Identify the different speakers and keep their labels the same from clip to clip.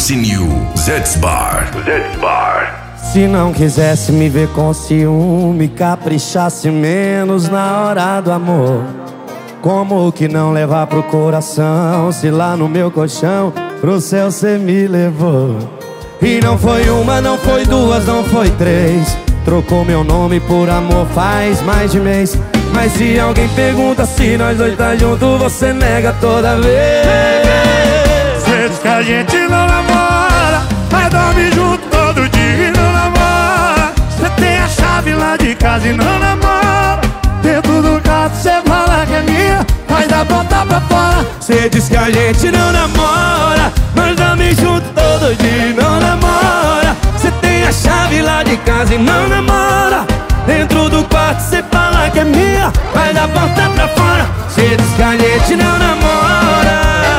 Speaker 1: Patrocínio Zets Bar. Zets Bar.
Speaker 2: Se não quisesse me ver com ciúme, caprichasse menos na hora do amor. Como que não levar pro coração, se lá no meu colchão pro céu cê me levou? E não foi uma, não foi duas, não foi três. Trocou meu nome por amor faz mais de mês. Mas se alguém pergunta se nós dois tá junto, você nega toda vez.
Speaker 3: Cê diz que a gente não namora, mas dorme junto todo dia e não namora. Cê tem a chave lá de casa e não namora. Dentro do quarto cê fala que é minha, mas da porta pra fora.
Speaker 2: Cê diz que a gente não namora, mas dorme junto todo dia e não namora. Cê tem a chave lá de casa e não namora. Dentro do quarto cê fala que é minha, mas da porta pra fora. Cê diz que a gente não namora.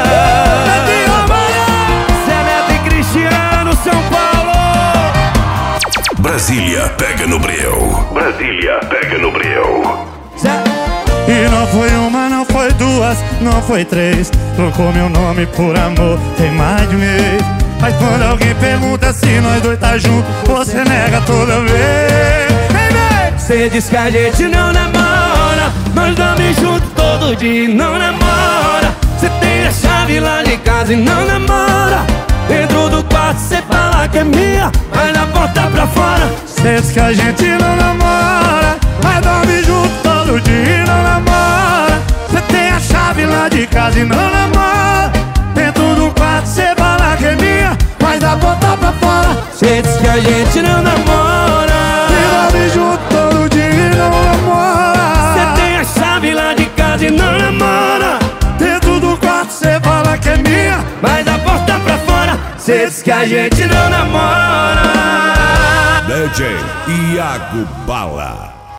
Speaker 2: Zé Neto e Cristiano, São Paulo.
Speaker 1: Brasília pega no breu. Brasília pega no breu.
Speaker 3: E não foi uma, não foi duas, não foi três. Trocou meu nome por amor, tem mais de mês. Mas quando alguém pergunta se nós dois tá junto, você nega toda vez.
Speaker 2: Cê diz que a gente não namora, nós dorme junto todo dia e não namora. Cê tem a chave lá de casa e não namora. Dentro do quarto cê fala que é minha, mas na porta pra fora.
Speaker 3: Cê diz que a gente não namora, mas dorme junto todo dia e não namora. Cê tem a chave lá de casa e não namora. Dentro do quarto cê fala que é minha, mas da porta pra fora.
Speaker 2: Cê diz que a gente não namora,
Speaker 3: e dorme junto todo dia e não namora.
Speaker 2: cê tem a chave lá de casa e não namora.
Speaker 3: Dentro do quarto cê fala que é minha,
Speaker 2: mas da porta pra fora. Cê diz que a gente não namora.
Speaker 1: DJ Iago Bala.